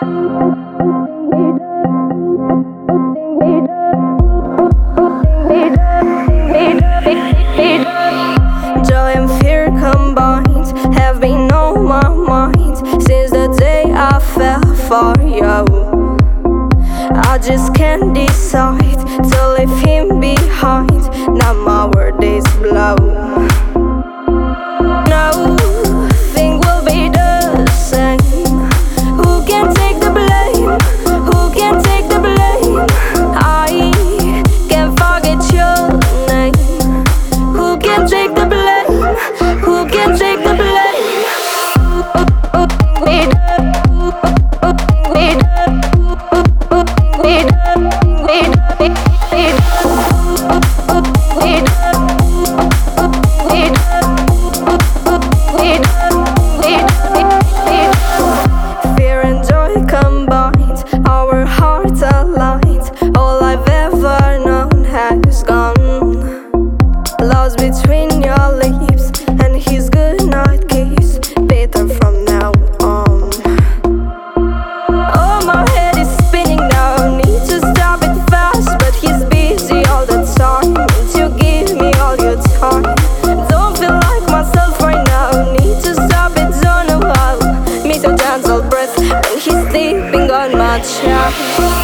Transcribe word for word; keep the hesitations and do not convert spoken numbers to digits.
Joy and fear combined have been on my mind since the day I fell for you. I just can't decide to leave him behind. Now my world is blow. Nothing will be the same. Who can take the blame? Who can take the blame? I can't forget your name. Who can take the blame? Who can take the blame? Fear and joy combined, our hearts aligned. All I've ever known has gone. Lost between your lips and his goodnight kiss. Better from now on. Oh, my head is spinning now. Need to stop it fast, but he's busy all the time. Need to give me all your time. Don't feel like myself right now. Need to stop it on a while. Miss your gentle breath when he's sleeping on my chest.